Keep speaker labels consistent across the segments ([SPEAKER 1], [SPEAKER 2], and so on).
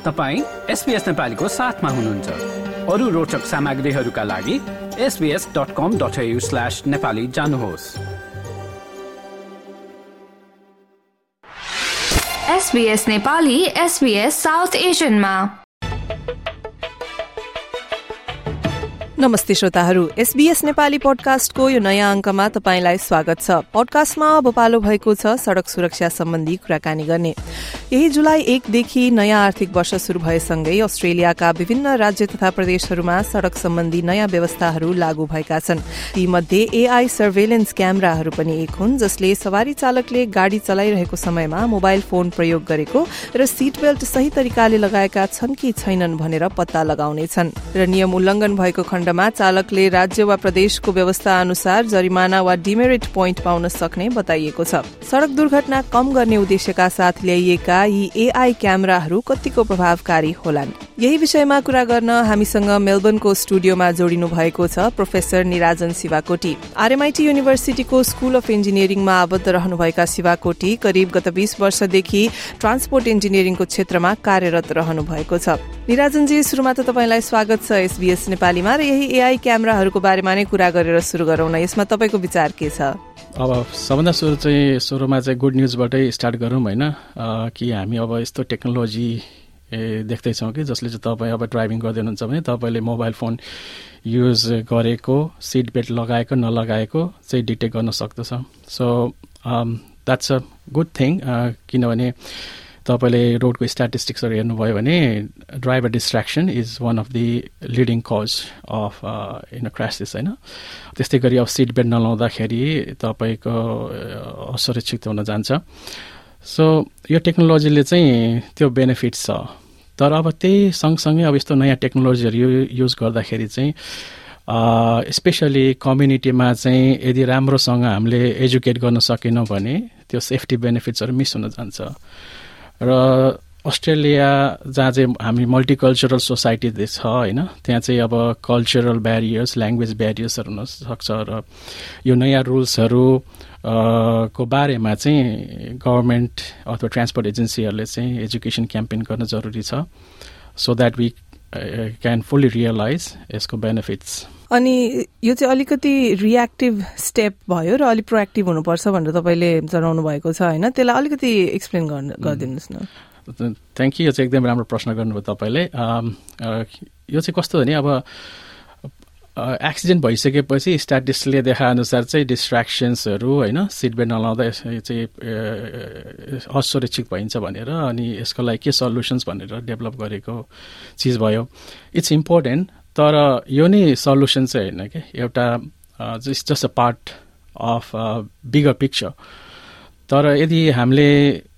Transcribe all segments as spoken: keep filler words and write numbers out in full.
[SPEAKER 1] तपाईँ एसबीएस नेपालीको साथमा हुनुहुन्छ। अरू रोचक सामग्रीहरूका लागि S B S dot com dot A U slash Nepali जानुहोस्।
[SPEAKER 2] एसबीएस नेपाली एसबीएस साउथ एसियनमा।
[SPEAKER 3] नमस्ते श्रोताहरू, एसबीएस नेपाली पोडकास्टको यो नयाँ अंकमा तपाईंलाई स्वागत छ। पोडकास्टमा अब पालो भएको छ सड़क सुरक्षा सम्बन्धी कुराकानी गर्ने। यही जुलाई एकदेखि नयाँ आर्थिक वर्ष शुरू भएसँगै अस्ट्रेलियाका विभिन्न राज्य तथा प्रदेशहरूमा सड़क सम्बन्धी नयाँ व्यवस्थाहरू लागू भएका छन्। तीमध्ये एआई सर्भेलेन्स क्यामेराहरू पनि एक हुन्, जसले सवारी चालकले गाड़ी चलाइरहेको समयमा मोबाइल फोन प्रयोग गरेको र सीट बेल्ट सही तरिकाले लगाएका छन् कि छैनन् भनेर पत्ता लगाउनेछन् र नियम उल्लंघन भएको खण्डमा चालकले राज्य वा प्रदेशको व्यवस्था अनुसार जरिमाना वा डिमेरिट पोइन्ट पाउन सक्ने बताइएको छ। सड़क दुर्घटना कम गर्ने उद्देश्यका साथ ल्याइएका यी एआई क्यामेराहरू कतिको प्रभावकारी होलान्, यही विषयमा कुरा गर्न हामीसँग मेलबर्नको स्टुडियोमा जोडिनु भएको छ प्रोफेसर निराजन शिवाकोटी। आरएमआईटी युनिभर्सिटीको स्कूल अफ इन्जिनियरिङमा आबद्ध रहनुभएका शिवाकोटी करिब गत बीस वर्षदेखि ट्रान्सपोर्ट इन्जिनियरिङको क्षेत्रमा कार्यरत रहनु भएको छ। निराजनजी, सुरुमा त तपाईंलाई स्वागत छ एसबीएस नेपालीमा र यही एआई क्यामेराहरूको बारेमा नै कुरा गरेर सुरु गरौँ न। यसमा तपाईँको विचार के छ?
[SPEAKER 4] अब सबभन्दा सुरु चाहिँ सुरुमा चाहिँ गुड न्युजबाटै स्टार्ट गरौँ होइन, कि हामी अब यस्तो टेक्नोलोजी देख्दैछौँ कि जसले चाहिँ तपाईँ अब ड्राइभिङ गर्दै हुनुहुन्छ भने तपाईँले मोबाइल फोन युज गरेको, सिट बेल्ट लगाएको नलगाएको चाहिँ डिटेक्ट गर्न सक्दछ। So that's a good thing, किनभने तपाईँले रोडको स्ट्याटिस्टिक्सहरू हेर्नुभयो भने driver distraction is one of the leading cause of in crashes होइन। त्यस्तै गरी अब सिट बेल्ट नलाउँदाखेरि तपाईँको असुरक्षित हुन जान्छ। सो यो टेक्नोलोजीले चाहिँ त्यो बेनिफिट्स छ, तर अब त्यही सँगसँगै अब यस्तो नयाँ टेक्नोलोजीहरू युज गर्दाखेरि चाहिँ स्पेसली कम्युनिटीमा चाहिँ यदि राम्रोसँग हामीले एजुकेट गर्न सकेनौँ भने त्यो सेफ्टी बेनिफिट्सहरू मिस हुन जान्छ। र अस्ट्रेलिया जहाँ चाहिँ हामी मल्टिकल्चरल सोसाइटी छ होइन, त्यहाँ चाहिँ अब कल्चरल ब्यारियर्स, ल्याङ्ग्वेज ब्यारियर्सहरू हुनसक्छ र यो नयाँ रुल्सहरू को बारेमा चाहिँ गभर्मेन्ट अथवा ट्रान्सपोर्ट एजेन्सीहरूले चाहिँ एजुकेसन क्याम्पेन गर्न जरुरी छ, so that we can fully realise यसको बेनिफिट्स।
[SPEAKER 3] अनि यो चाहिँ अलिकति रियाक्टिभ स्टेप भयो र अलिक प्रोएक्टिभ हुनुपर्छ भनेर तपाईँले जनाउनु भएको छ होइन, त्यसलाई अलिकति एक्सप्लेन गरिदिनुहोस् न।
[SPEAKER 4] थ्याङ्क यू, यो चाहिँ एकदम राम्रो प्रश्न गर्नुभयो तपाईँले। यो चाहिँ कस्तो हो भने अब एक्सिडेन्ट भइसकेपछि स्ट्याटिस्टिक्सले देखाएअनुसार चाहिँ डिस्ट्र्याक्सन्सहरू होइन, सिट बेल्ट नलाउँदा चाहिँ असुरक्षित भइन्छ भनेर, अनि यसको लागि के सल्युसन्स भनेर डेभलप गरेको चिज भयो। इट्स इम्पोर्टेन्ट, तर यो नै सल्युसन चाहिँ होइन क्या, एउटा just just a part of bigger picture. तर यदि हामीले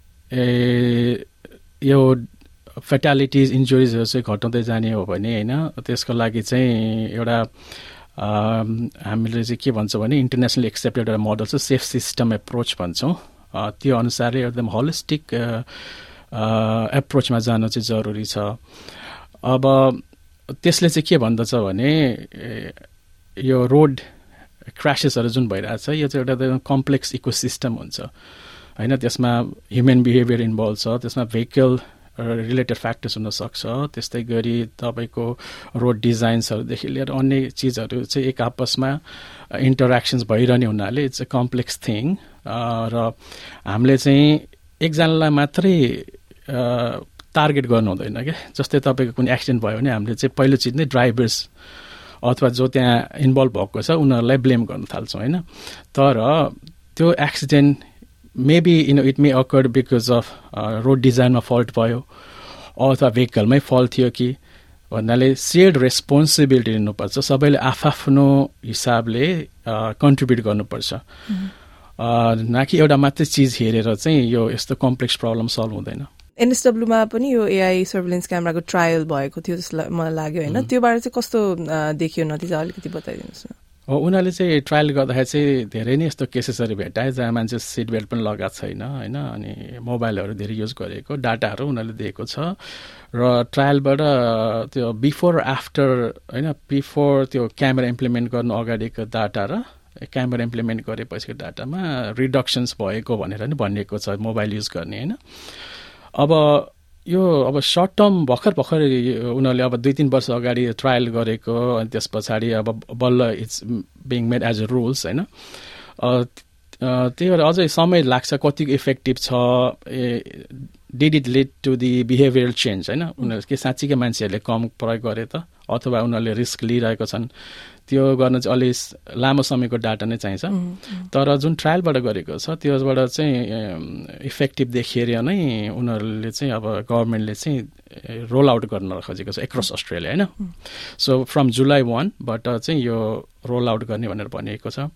[SPEAKER 4] यो फेटालिटिज, इन्जुरिजहरू चाहिँ घटाउँदै जाने हो भने होइन, त्यसको लागि चाहिँ एउटा हामीले चाहिँ के भन्छौँ भने इन्टरनेसनली एक्सेप्टेड एउटा मोडल छ, सेफ सिस्टम एप्रोच भन्छौँ। त्यो अनुसारले एकदम होलिस्टिक एप्रोचमा जानु चाहिँ जरुरी छ। अब त्यसले चाहिँ के भन्दछ भने यो रोड क्रासेसहरू जुन भइरहेछ यो चाहिँ एउटा कम्प्लेक्स इकोसिस्टम हुन्छ होइन, त्यसमा ह्युमन बिहेभियर इन्भल्भ छ, त्यसमा भेहिकल रिलेटेड फ्याक्टर्स हुनसक्छ, त्यस्तै गरी तपाईँको रोड डिजाइन्सहरूदेखि लिएर अन्य चिजहरू चाहिँ एक आपसमा इन्टरेक्सन्स भइरहने हुनाले इट्स अ कम्प्लेक्स थिङ। र हामीले चाहिँ एकजनालाई मात्रै टार्गेट गर्नु हुँदैन क्या। जस्तै तपाईँको कुनै एक्सिडेन्ट भयो भने हामीले चाहिँ पहिलो चिज नै ड्राइभर्स अथवा जो त्यहाँ इन्भल्भ भएको छ उनीहरूलाई ब्लेम गर्न थाल्छौँ होइन, तर त्यो accident maybe you know it may occur because of road डिजाइनमा फल्ट भयो अथवा भेहिकलमै फल्ट थियो कि भन्नाले सेयर्ड रेस्पोन्सिबिलिटी लिनुपर्छ, सबैले आफआफ्नो हिसाबले कन्ट्रिब्युट गर्नुपर्छ, न कि एउटा मात्रै चिज हेरेर चाहिँ यो यस्तो कम्प्लेक्स प्रब्लम सल्भ हुँदैन।
[SPEAKER 3] एनएसडब्ल्यूमा पनि यो एआई सर्भिलेन्स क्यामेराको ट्रायल भएको थियो जस्तो मलाई लाग्यो होइन, त्यो बारे चाहिँ कस्तो देखियो नतिजा अलिकति बताइदिनुहोस् न।
[SPEAKER 4] हो, उनीहरूले चाहिँ ट्रायल गर्दाखेरि चाहिँ धेरै नै यस्तो केसेसहरू भेटाए जहाँ मान्छे सिट बेल्ट पनि लगाएको छैन होइन, अनि मोबाइलहरू धेरै युज गरेको डाटाहरू उनीहरूले दिएको छ र ट्रायलबाट त्यो बिफोर आफ्टर होइन, बिफोर त्यो क्यामेरा इम्प्लिमेन्ट गर्नु अगाडिको डाटा र क्यामेरा इम्प्लिमेन्ट गरेपछिको डाटामा रिडक्सन्स भएको भनेर नि भनिएको छ मोबाइल युज गर्ने होइन। अब यो अब सर्ट टर्म भर्खर भर्खर उनीहरूले अब दुई तिन वर्ष अगाडि ट्रायल गरेको अनि त्यस पछाडि अब बल्ल it's being made as a rules होइन त्यही भएर अझै समय लाग्छ कतिको इफेक्टिभ छ did it lead to the behavioural change होइन उनीहरू के साँच्चीकै मान्छेहरूले कम प्रयोग गरे त अथवा उनीहरूले रिस्क लिइरहेको छन् त्यो गर्न चाहिँ अलि लामो समयको डाटा नै चाहिन्छ तर जुन ट्रायलबाट गरेको छ त्योबाट चाहिँ इफेक्टिभ देखिएर नै उनीहरूले चाहिँ अब गभर्मेन्टले चाहिँ रोल आउट गर्न खोजेको छ एक्रस अस्ट्रेलिया होइन सो फ्रम जुलाई वानबाट चाहिँ यो रोल आउट गर्ने भनेर भनिएको छ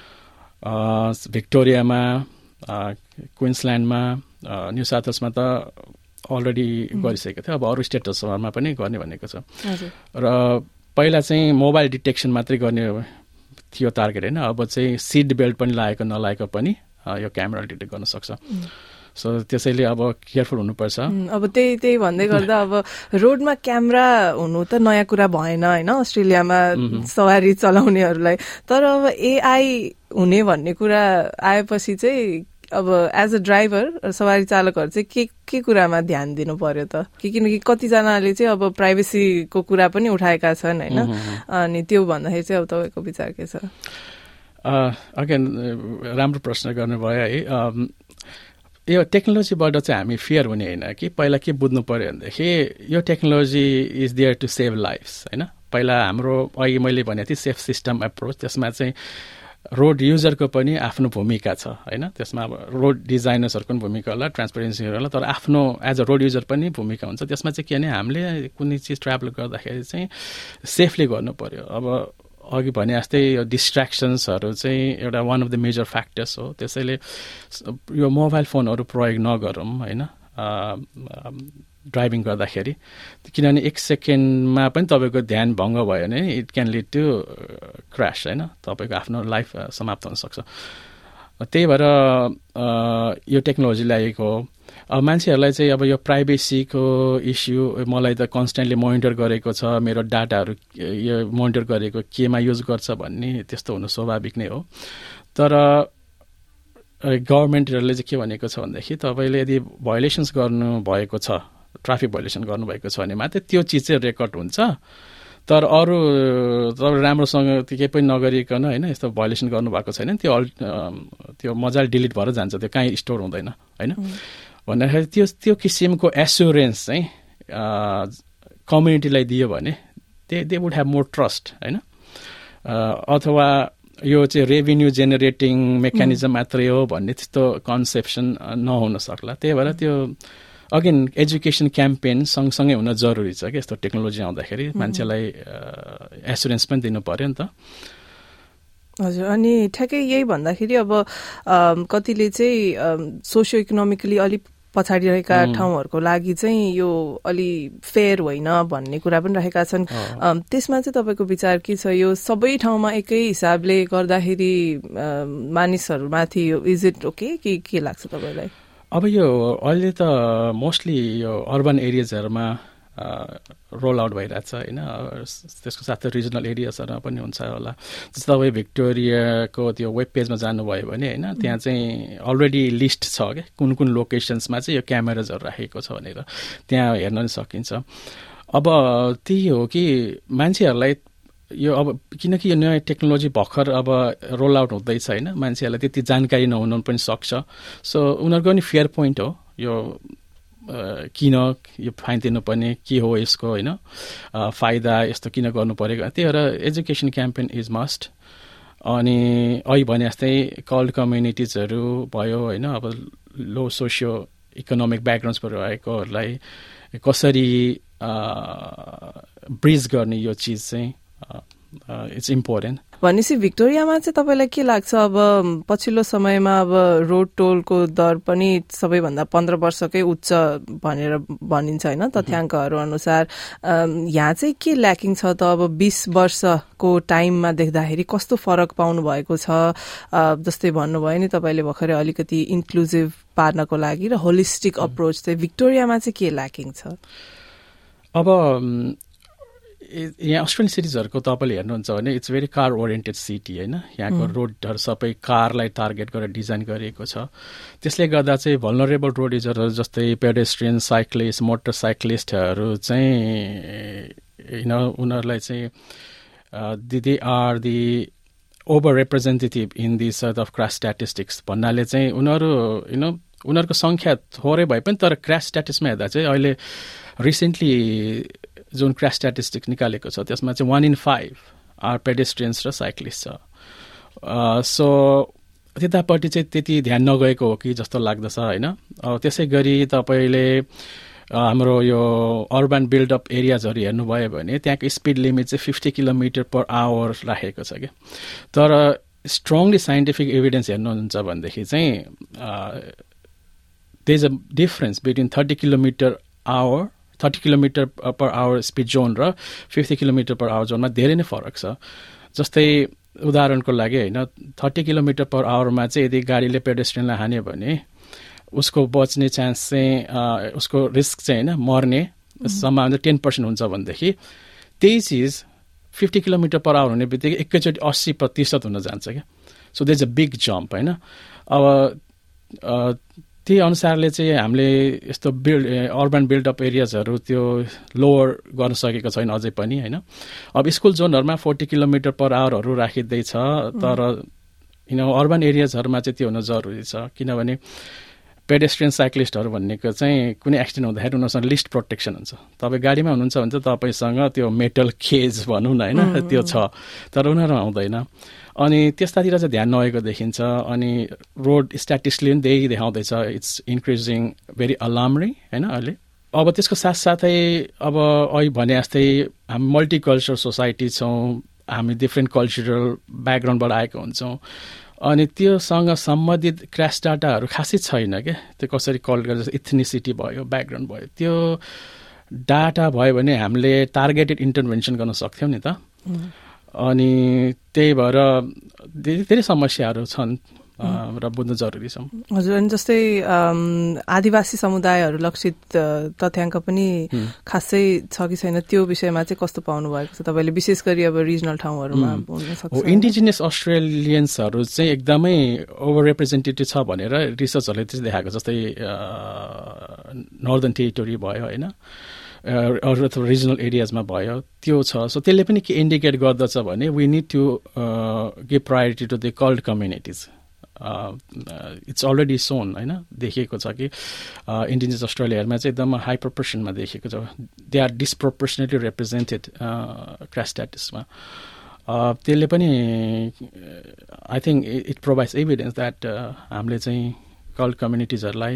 [SPEAKER 4] भिक्टोरियामा क्विन्सल्यान्डमा न्यू साउथ वेल्समा त अलरेडी गरिसकेको थियो अब अरू स्टेटहरूमा पनि गर्ने भनेको छ र पहिला चाहिँ मोबाइल डिटेक्सन मात्रै गर्ने थियो टार्गेट होइन अब चाहिँ सिट बेल्ट पनि लागेको नलागेको पनि यो क्यामेरा डिटेक्ट गर्न सक्छ सो त्यसैले अब केयरफुल हुनुपर्छ
[SPEAKER 3] अब त्यही त्यही भन्दै गर्दा अब रोडमा क्यामेरा हुनु त नयाँ कुरा भएन होइन अस्ट्रेलियामा सवारी चलाउनेहरूलाई तर अब एआई हुने भन्ने कुरा आएपछि चाहिँ अब एज अ ड्राइभर सवारी चालकहरू चाहिँ के के कुरामा ध्यान दिनु पर्यो त कि किनकि कतिजनाले चाहिँ अब प्राइभेसीको कुरा पनि उठाएका छन् होइन अनि त्यो भन्दाखेरि चाहिँ अब तपाईँको विचार के छ
[SPEAKER 4] अगेन राम्रो प्रश्न गर्नुभयो है यो टेक्नोलोजीबाट चाहिँ हामी फियर हुने होइन कि पहिला के बुझ्नु पर्यो भनेदेखि यो technology is there to save lives होइन पहिला हाम्रो अघि मैले भनेको थिएँ सेफ सिस्टम एप्रोच त्यसमा चाहिँ रोड युजरको पनि आफ्नो भूमिका छ होइन त्यसमा अब रोड डिजाइनर्सहरूको पनि भूमिका होला ट्रान्सपेरेन्सीहरू होला तर आफ्नो एज अ रोड युजर पनि भूमिका हुन्छ त्यसमा चाहिँ के भने हामीले कुनै चिज ट्राभल गर्दाखेरि चाहिँ सेफली गर्नु पर्यो अब अघि भने जस्तै यो डिस्ट्र्याक्सन्सहरू चाहिँ एउटा one of the major factors हो त्यसैले यो मोबाइल फोनहरू प्रयोग नगरौँ होइन ड्राइभिङ गर्दाखेरि किनभने एक सेकेन्डमा पनि तपाईँको ध्यान भङ्ग भयो भने it can lead to crash होइन तपाईँको आफ्नो लाइफ समाप्त हुनसक्छ त्यही भएर यो टेक्नोलोजी ल्याएको हो अब मान्छेहरूलाई चाहिँ अब यो प्राइभेसीको इस्यु मलाई त कन्सटेन्टली मोनिटर गरेको छ मेरो डाटाहरू यो मोनिटर गरेको केमा युज गर्छ भन्ने त्यस्तो हुनु स्वाभाविक नै हो तर गभर्मेन्टहरूले चाहिँ के भनेको छ भनेदेखि तपाईँले यदि भायोलेसन्स गर्नुभएको छ ट्राफिक भायोलेसन गर्नुभएको छ भने मात्रै त्यो चिज चाहिँ रेकर्ड हुन्छ तर अरू तपाईँ राम्रोसँग केही पनि नगरिकन होइन यस्तो भायोलेसन गर्नुभएको छैन त्यो अल् त्यो मजाले डिलिट भएर जान्छ त्यो कहीँ स्टोर हुँदैन होइन भन्दाखेरि त्यो त्यो किसिमको एस्योरेन्स चाहिँ कम्युनिटीलाई दियो भने they they would have more trust होइन अथवा यो चाहिँ रेभिन्यू जेनेरेटिङ मेकानिजम मात्रै हो भन्ने त्यस्तो कन्सेप्सन नहुन सक्ला त्यही भएर त्यो अगेन एजुकेसन क्याम्पेन सँगसँगै हुन जरुरी छ कि यस्तो टेक्नोलोजी आउँदाखेरि मान्छेलाई एस्युरेन्स पनि दिनु पर्यो नि त
[SPEAKER 3] हजुर अनि ठ्याक्कै यही भन्दाखेरि अब कतिले चाहिँ सोसियो इकोनोमिकली अलिक पछाडि रहेका ठाउँहरूको लागि चाहिँ यो अलि फेयर होइन भन्ने कुरा पनि राखेका छन् त्यसमा चाहिँ तपाईँको विचार के छ यो सबै ठाउँमा एकै हिसाबले गर्दाखेरि मानिसहरूमाथि यो इज इट ओके कि के लाग्छ तपाईँलाई
[SPEAKER 4] अब यो अहिले त मोस्टली यो अर्बन एरियाजहरूमा रोल आउट भइरहेछ होइन त्यसको साथै रिजनल एरियाजहरूमा पनि हुन्छ होला जस्तो तपाईँ भिक्टोरियाको त्यो वेब पेजमा जानुभयो भने होइन त्यहाँ चाहिँ अलरेडी लिस्ट छ क्या कुन कुन लोकेसन्समा चाहिँ यो क्यामेराजहरू राखेको छ भनेर त्यहाँ हेर्न पनि सकिन्छ अब त्यही हो कि मान्छेहरूलाई यो अब किनकि यो नयाँ टेक्नोलोजी भर्खर अब रोल आउट हुँदैछ होइन मान्छेहरूलाई त्यति जानकारी नहुनु पनि सक्छ सो उनीहरूको पनि फेयर पोइन्ट हो यो किन यो फाइन तिर्नुपर्ने के हो यसको होइन फाइदा यस्तो किन गर्नु परेको त्यही भएर एजुकेसन क्याम्पेन इज मस्ट अनि अहिले भने जस्तै कल्ड कम्युनिटिजहरू भयो होइन अब लो सोसियो इकोनोमिक ब्याकग्राउन्ड्सबाट आएकोहरूलाई कसरी ब्रिज गर्ने यो चिज चाहिँ इट्स इम्पोर्टेन्ट
[SPEAKER 3] भनेपछि भिक्टोरियामा चाहिँ तपाईँलाई के लाग्छ अब पछिल्लो समयमा अब रोड टोलको दर पनि सबैभन्दा पन्ध्र वर्षकै उच्च भनेर भनिन्छ होइन तथ्याङ्कहरू अनुसार यहाँ चाहिँ के ल्याकिङ छ त अब बीस वर्षको टाइममा देख्दाखेरि कस्तो फरक पाउनु भएको छ जस्तै भन्नुभयो नि तपाईँले भर्खरै अलिकति इन्क्लुजिभ पार्नको लागि र होलिस्टिक अप्रोच चाहिँ भिक्टोरियामा चाहिँ के ल्याकिङ छ
[SPEAKER 4] अब यहाँ अस्ट्रेलियन सिटिजहरूको तपाईँले हेर्नुहुन्छ भने it's very car oriented city होइन, यहाँको रोडहरू सबै कारलाई टार्गेट गरेर डिजाइन गरिएको छ। त्यसले गर्दा चाहिँ भल्नरेबल रोड युजरहरू जस्तै पेडेस्ट्रियन, साइक्लिस्ट, मोटर साइक्लिस्टहरू चाहिँ होइन उनीहरूलाई चाहिँ they are the over representative in the sort of crash statistics भन्नाले चाहिँ उनीहरू होइन उनीहरूको सङ्ख्या थोरै भए पनि तर क्रास स्ट्याटिस्टिक्समा हेर्दा चाहिँ अहिले रिसेन्टली जुन क्रास स्ट्याटिस्टिक्स निकालेको छ त्यसमा चाहिँ one in five are pedestrians र साइक्लिस्ट छ। सो त्यतापट्टि चाहिँ त्यति ध्यान नगएको हो कि जस्तो लाग्दछ होइन। त्यसै गरी तपाईँले हाम्रो यो अर्बन बिल्डअप एरियाजहरू हेर्नुभयो भने त्यहाँको स्पिड लिमिट चाहिँ फिफ्टी किलोमिटर पर आवर राखेको छ क्या। तर स्ट्रङली साइन्टिफिक एभिडेन्स हेर्नुहुन्छ भनेदेखि चाहिँ there is a difference between thirty kilometre hour thirty kilometre per hour speed zone र फिफ्टी किलोमिटर पर आवर जोनमा धेरै नै फरक छ। जस्तै उदाहरणको लागि होइन थर्टी किलोमिटर पर आवरमा चाहिँ यदि गाडीले पेडेस्ट्रियनलाई हान्यो भने उसको बच्ने चान्स चाहिँ उसको रिस्क चाहिँ होइन मर्ने सम्भावना टेन पर्सेन्ट हुन्छ भनेदेखि त्यही चिज फिफ्टी किलोमिटर पर आवर हुने बित्तिकै एकैचोटि अस्सी प्रतिशत हुन जान्छ क्या। So there is a big jump होइन। अब त्यही अनुसारले चाहिँ हामीले यस्तो बिल्ड अर्बन बिल्डअप एरियाजहरू त्यो लोवर गर्न सकेको छैन अझै पनि होइन। अब स्कुल जोनहरूमा फोर्टी किलोमिटर पर आवरहरू राखिँदैछ तर यु नो अर्बन एरियाजहरूमा चाहिँ त्यो हुन जरुरी छ किनभने पेडेस्ट्रियन साइक्लिस्टहरू भन्नेको चाहिँ कुनै एक्सिडेन्ट हुँदाखेरि उनीहरूसँग लिस्ट प्रोटेक्सन हुन्छ। तपाईँ गाडीमा हुनुहुन्छ भने चाहिँ तपाईँसँग त्यो मेटल केज भनौँ न होइन त्यो छ तर उनीहरूमा हुँदैन। अनि त्यस्तातिर चाहिँ ध्यान नभएको देखिन्छ। अनि रोड स्ट्याटिस्टिक्सले पनि त्यही देखाउँदैछ इट्स इन्क्रिजिङ भेरी अलार्मिङ होइन अहिले। अब त्यसको साथसाथै अब अहिले भने जस्तै हामी मल्टिकल्चरल सोसाइटी छौँ, हामी डिफ्रेन्ट कल्चरल ब्याकग्राउन्डबाट आएको हुन्छौँ अनि त्योसँग सम्बन्धित क्रास डाटाहरू खासै छैन क्या। त्यो कसरी कल गर्छ इथनिसिटी भयो ब्याकग्राउन्ड भयो त्यो डाटा भयो भने हामीले टार्गेटेड इन्टरभेन्सन गर्न सक्थ्यौँ नि त। अनि त्यही भएर धेरै धेरै समस्याहरू छन् र बुझ्नु जरुरी छ।
[SPEAKER 3] हजुर अनि जस्तै आदिवासी समुदायहरू लक्षित तथ्याङ्क पनि खासै छ कि छैन त्यो विषयमा चाहिँ कस्तो पाउनु भएको छ तपाईँले विशेष गरी अब रिजनल ठाउँहरूमा बोल्न सक्छ?
[SPEAKER 4] इन्डिजिनियस अस्ट्रेलियन्सहरू चाहिँ एकदमै ओभर रिप्रेजेन्टेटिभ छ भनेर रिसर्चहरूले चाहिँ देखाएको जस्तै नर्दर्न टेरिटोरी भयो होइन अरू अथवा रिजनल एरियाजमा भयो त्यो छ। सो त्यसले पनि के इन्डिकेट गर्दछ भने we need to give priority to the CALD communities. It's already shown होइन देखिएको छ कि इन्डिजिनियस अस्ट्रेलियाहरूमा चाहिँ एकदम हाई प्रोपोर्सनमा देखिएको छ। They are disproportionately represented crash स्ट्याटिस्टिक्समा। त्यसले पनि I think it provides evidence that हामीले चाहिँ कल्ड कम्युनिटिजहरूलाई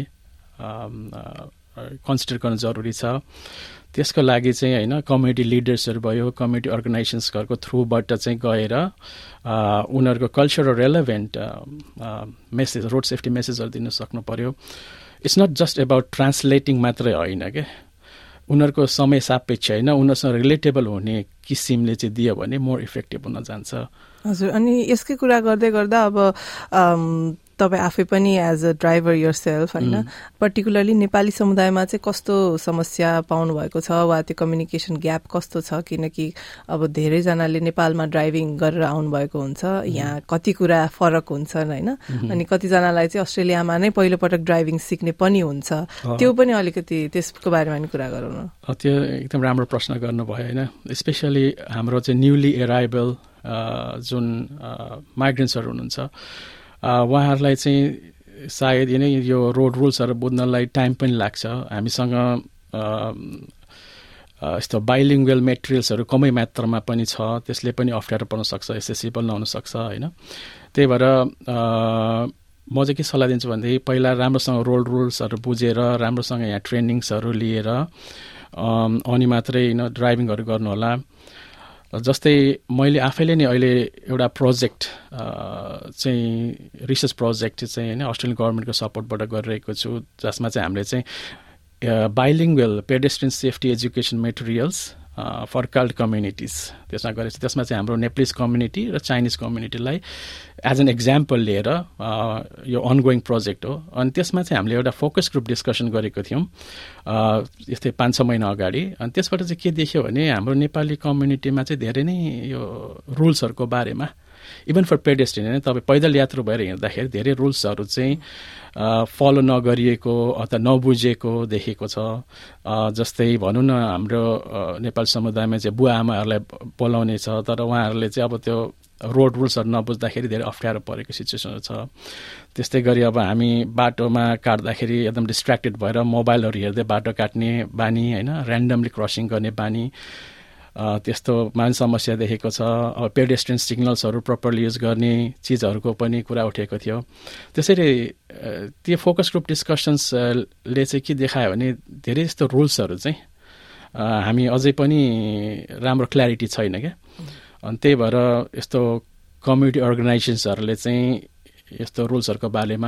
[SPEAKER 4] कन्सिडर गर्न जरुरी छ। त्यसको लागि चाहिँ होइन कम्युनिटी लिडर्सहरू भयो कम्युनिटी अर्गनाइजेसन्सहरूको थ्रुबाट चाहिँ गएर उनीहरूको cultural relevant message road safety मेसेजहरू दिन सक्नु पऱ्यो। It's not just about translating मात्रै होइन क्या उनीहरूको समय सापेक्ष होइन उनीहरूसँग रिलेटेबल हुने किसिमले चाहिँ दियो भने मोर इफेक्टिभ हुन जान्छ।
[SPEAKER 3] हजुर अनि यसकै कुरा गर्दै गर्दा अब तपाईँ आफै पनि as a driver yourself होइन पर्टिकुलरली नेपाली समुदायमा चाहिँ कस्तो समस्या पाउनु भएको छ वा त्यो कम्युनिकेसन ग्याप कस्तो छ? किनकि अब धेरैजनाले नेपालमा ड्राइभिङ गरेर आउनुभएको हुन्छ, यहाँ कति कुरा फरक हुन्छन् होइन अनि कतिजनालाई चाहिँ अस्ट्रेलियामा नै पहिलोपटक ड्राइभिङ सिक्ने पनि हुन्छ। त्यो पनि अलिकति त्यसको बारेमा पनि कुरा गरौँ न।
[SPEAKER 4] त्यो एकदम राम्रो प्रश्न गर्नुभयो होइन। स्पेसली हाम्रो चाहिँ न्युली एराइभल जुन माइग्रेन्ट्सहरू हुनुहुन्छ उहाँहरूलाई चाहिँ सायद यिनै यो रोड रुल्सहरू बुझ्नलाई टाइम पनि लाग्छ। हामीसँग यस्तो बाइलिङ्गुअल मेटेरियल्सहरू कमै मात्रामा पनि छ त्यसले पनि अप्ठ्यारो पर्न सक्छ एसेसिबल नहुन सक्छ होइन। त्यही भएर म चाहिँ के सल्लाह दिन्छु भनेदेखि पहिला राम्रोसँग रोड रुल्सहरू बुझेर राम्रोसँग यहाँ ट्रेनिङ्सहरू लिएर अनि मात्रै होइन ड्राइभिङहरू गर्नु होला। जस्तै मैले आफैले नै अहिले एउटा प्रोजेक्ट चाहिँ रिसर्च प्रोजेक्ट चाहिँ होइन अस्ट्रेलियन गभर्मेन्टको सपोर्टबाट गरिरहेको छु जसमा चाहिँ हामीले चाहिँ bilingual pedestrian safety education materials for CALD communities त्यसमा गरेको छ। त्यसमा चाहिँ हाम्रो नेप्लिज कम्युनिटी र चाइनिज कम्युनिटीलाई एज एन एक्जाम्पल लिएर यो अनगोइङ प्रोजेक्ट हो। अनि त्यसमा चाहिँ हामीले एउटा फोकस ग्रुप डिस्कसन गरेको थियौँ यस्तै पाँच छ महिना अगाडि। अनि त्यसबाट चाहिँ के देख्यो भने हाम्रो नेपाली कम्युनिटीमा चाहिँ धेरै नै यो रुल्सहरूको बारेमा इभन फर पेडेस्ट्रियन होइन तपाईँ पैदल यात्रु भएर हिँड्दाखेरि धेरै रुल्सहरू चाहिँ फलो नगरिएको अथवा नबुझेको देखेको छ। जस्तै भनौँ न हाम्रो नेपाल समुदायमा चाहिँ बुवा आमाहरूलाई बोलाउने छ तर उहाँहरूले चाहिँ अब त्यो रोड रुल्सहरू नबुझ्दाखेरि धेरै अप्ठ्यारो परेको सिचुएसनहरू छ। त्यस्तै गरी अब हामी बाटोमा काट्दाखेरि एकदम डिस्ट्र्याक्टेड भएर मोबाइलहरू हेर्दै बाटो काट्ने बानी होइन, ऱ्यान्डमली क्रसिङ गर्ने बानी त्यस्तो मान समस्या देखेको छ। अब पेडेस्ट्रियन सिग्नल्सहरू प्रपरली युज गर्ने चिजहरूको पनि कुरा उठेको थियो। त्यसरी त्यो फोकस ग्रुप डिस्कसन्सले चाहिँ के देखायो भने धेरै यस्तो रुल्सहरू चाहिँ हामी अझै पनि राम्रो क्ल्यारिटी छैन क्या। अनि त्यही भएर यस्तो कम्युनिटी अर्गनाइजेसन्सहरूले चाहिँ यस्तो रुल्सहरूको बारेमा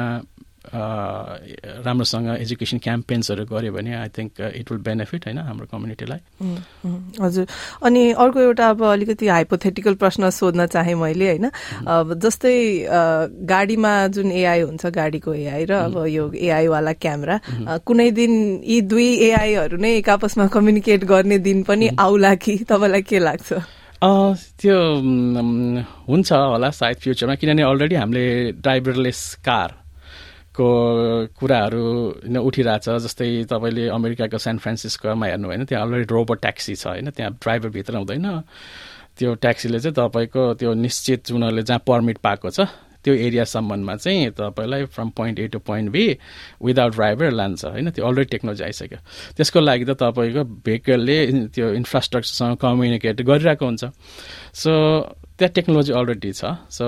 [SPEAKER 4] राम्रोसँग एजुकेसन क्याम्पेन्सहरू गर्यो भने I think it will benefit होइन हाम्रो कम्युनिटीलाई।
[SPEAKER 3] हजुर। अनि अर्को एउटा अब अलिकति हाइपोथेटिकल प्रश्न सोध्न चाहेँ मैले होइन। अब जस्तै गाडीमा जुन एआई हुन्छ गाडीको एआई र अब यो एआईवाला क्यामेरा कुनै दिन यी दुई एआईहरू नै एक आपसमा कम्युनिकेट गर्ने दिन पनि आउला कि तपाईँलाई के लाग्छ?
[SPEAKER 4] त्यो हुन्छ होला सायद फ्युचरमा, किनभने अलरेडी हामीले ड्राइभरलेस कार को कुराहरू उठिरहेछ। जस्तै तपाईँले अमेरिकाको सान फ्रान्सिस्कोमा हेर्नु होइन त्यहाँ अलरेडी रोबोट ट्याक्सी छ होइन, त्यहाँ ड्राइभर भित्र हुँदैन। त्यो ट्याक्सीले चाहिँ तपाईँको त्यो निश्चित उनीहरूले जहाँ पर्मिट पाएको छ त्यो एरियासम्ममा चाहिँ तपाईँलाई from point A to point B without driver लान्छ होइन। त्यो अलरेडी टेक्नोलोजी आइसक्यो। त्यसको लागि त तपाईँको भेहिकलले त्यो इन्फ्रास्ट्रक्चरसँग कम्युनिकेट गरिरहेको हुन्छ। सो त्यो टेक्नोलोजी अलरेडी छ। सो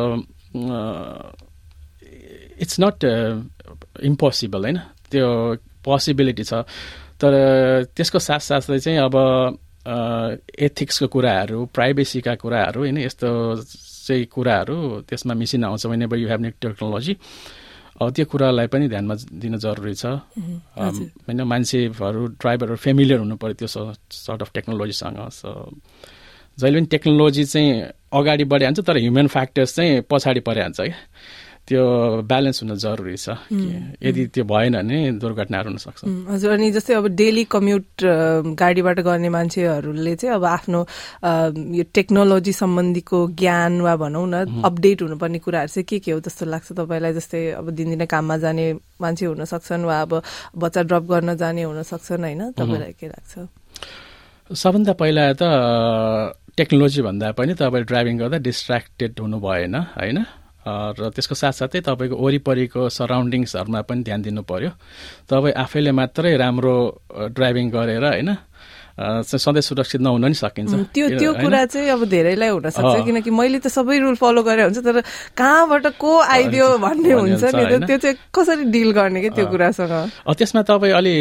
[SPEAKER 4] इट्स नट इम्पोसिबल होइन, त्यो पोसिबिलिटी छ। तर त्यसको साथसाथै चाहिँ अब एथिक्सको कुराहरू, प्राइभेसीका कुराहरू होइन, यस्तो चाहिँ कुराहरू त्यसमा मिसिन आउँछ भने यु हेभ न्यू टेक्नोलोजी। अब त्यो कुरालाई पनि ध्यानमा दिन जरुरी छ होइन। मान्छेहरू ड्राइभरहरू फेमिलियर हुनु पऱ्यो त्यो सर्ट अफ टेक्नोलोजीसँग। सो जहिले पनि टेक्नोलोजी चाहिँ अगाडि बढिहाल्छ तर ह्युमन फ्याक्टर्स चाहिँ पछाडि परिहाल्छ क्या। त्यो ब्यालेन्स हुन जरुरी छ। यदि त्यो भएन भने दुर्घटनाहरू हुनसक्छ।
[SPEAKER 3] हजुर। अनि जस्तै अब डेली कम्युट गाडीबाट गर्ने मान्छेहरूले चाहिँ अब आफ्नो यो टेक्नोलोजी सम्बन्धीको ज्ञान वा भनौँ न अपडेट हुनुपर्ने कुराहरू चाहिँ के के हो जस्तो लाग्छ तपाईँलाई? जस्तै अब दिनदिनै काममा जाने मान्छे हुन सक्छन् वा अब बच्चा ड्रप गर्न जाने हुन सक्छन् होइन, तपाईँलाई के लाग्छ?
[SPEAKER 4] सबभन्दा पहिला त टेक्नोलोजी भन्दा पनि तपाईँ ड्राइभिङ गर्दा डिस्ट्र्याक्टेड हुनु भएन होइन। र त्यसको साथसाथै तपाईँको वरिपरिको सराउन्डिङ्सहरूमा पनि ध्यान दिनु पर्यो। तपाईँ आफैले मात्रै राम्रो ड्राइभिङ गरेर होइन सधैँ सुरक्षित नहुन नि सकिन्छ।
[SPEAKER 3] त्यो त्यो कुरा चाहिँ अब धेरैलाई हुनसक्छ किनकि मैले त सबै रुल फलो गरेर हुन्छ तर कहाँबाट को आइदियो भन्ने हुन्छ नि, त्यो चाहिँ कसरी डिल गर्ने कि त्यो कुरासँग?
[SPEAKER 4] त्यसमा तपाईँ अलि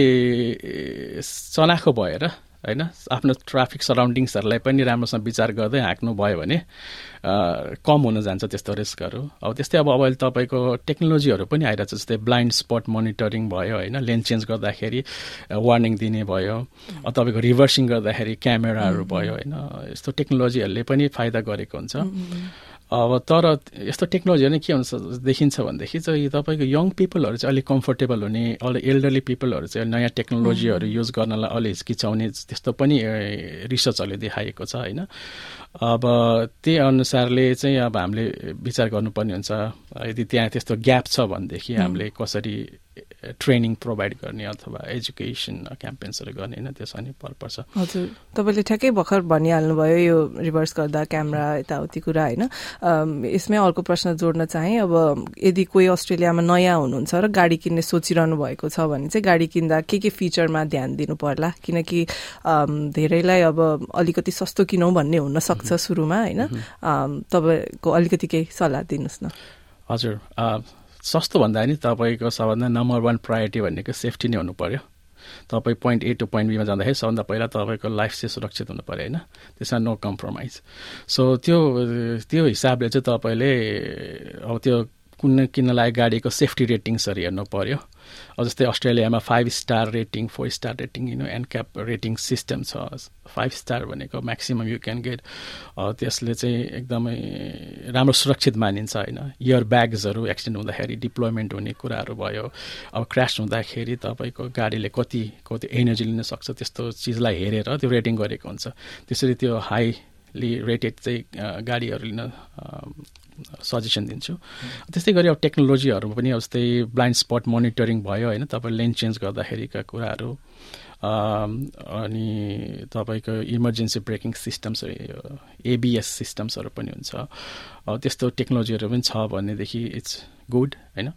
[SPEAKER 4] चनाखो भएर होइन आफ्नो ट्राफिक सराउन्डिङ्सहरूलाई पनि राम्रोसँग विचार गर्दै हाँक्नु भयो भने कम हुन जान्छ त्यस्तो रिस्कहरू। अब त्यस्तै अब अहिले तपाईँको टेक्नोलोजीहरू पनि आइरहेछ। जस्तै ब्लाइन्ड स्पट मोनिटरिङ भयो होइन, लेन चेन्ज गर्दाखेरि वार्निङ दिने भयो, तपाईँको रिभर्सिङ गर्दाखेरि क्यामेराहरू भयो होइन। यस्तो टेक्नोलोजीहरूले पनि फाइदा गरेको हुन्छ। अब तर यस्तो टेक्नोलोजीहरू नै के हुन्छ देखिन्छ भनेदेखि चाहिँ तपाईँको यङ पिपलहरू चाहिँ अलिक कम्फर्टेबल हुने, अलिक एल्डरली पिपलहरू चाहिँ नयाँ टेक्नोलोजीहरू युज गर्नलाई अलिक हिचकिचाउने त्यस्तो पनि रिसर्चहरूले देखाएको छ होइन। अब त्यही अनुसारले चाहिँ अब हामीले विचार गर्नुपर्ने हुन्छ। यदि त्यहाँ त्यस्तो ग्याप छ भनेदेखि हामीले कसरी ट्रेनिङ प्रोभाइड गर्ने अथवा एजुकेसन क्याम्पेन्सहरू गर्ने होइन, त्यसमा नि पर पर्छ।
[SPEAKER 3] हजुर। तपाईँले ठ्याक्कै भर्खर भनिहाल्नुभयो यो रिभर्स गर्दा क्यामेरा यताउति कुरा होइन। यसमै अर्को प्रश्न जोड्न चाहेँ। अब यदि कोही अस्ट्रेलियामा नयाँ हुनुहुन्छ र गाडी किन्ने सोचिरहनु भएको छ भने चाहिँ गाडी किन्दा के के फिचरमा ध्यान दिनु पर्ला? किनकि धेरैलाई अब अलिकति सस्तो किनौँ भन्ने हुनसक्छ सुरुमा होइन। तपाईँको अलिकति केही सल्लाह दिनुहोस् न।
[SPEAKER 4] हजुर। सस्तो भन्दा नि तपाईँको सबभन्दा नम्बर वान प्रायोरिटी भनेको सेफ्टी नै हुनु पर्यो। तपाईँ पोइन्ट ए टु पोइन्ट बीमा जाँदाखेरि सबभन्दा पहिला तपाईँको लाइफ चाहिँ सुरक्षित हुनु पर्यो होइन, त्यसमा नो कम्प्रोमाइज। सो त्यो त्यो हिसाबले चाहिँ तपाईँले अब त्यो कुन किन्नलाई गाडीको सेफ्टी रेटिङ्सहरू हेर्नु पर्यो। जस्तै अस्ट्रेलियामा five star rating four star rating you know ANCAP rating system छ। फाइभ स्टार भनेको म्याक्सिमम यु क्यान गेट। त्यसले चाहिँ एकदमै राम्रो सुरक्षित मानिन्छ होइन। इयर ब्याग्सहरू एक्सिडेन्ट हुँदाखेरि डिप्लोयमेन्ट हुने कुराहरू भयो। अब क्रास हुँदाखेरि तपाईँको गाडीले कति कति एनर्जी लिन सक्छ त्यस्तो चिजलाई हेरेर त्यो रेटिङ गरेको हुन्छ। त्यसरी त्यो हाईली रेटेड चाहिँ गाडीहरू लिन सजेसन दिन्छु। त्यस्तै गरी अब टेक्नोलोजीहरूमा पनि जस्तै ब्लाइन्ड स्पट मोनिटरिङ भयो होइन, तपाईँ लेन चेन्ज गर्दाखेरिका कुराहरू, अनि तपाईँको इमर्जेन्सी ब्रेकिङ सिस्टम्स एबिएस सिस्टम्सहरू पनि हुन्छ। त्यस्तो टेक्नोलोजीहरू पनि छ भनेदेखि इट्स गुड होइन।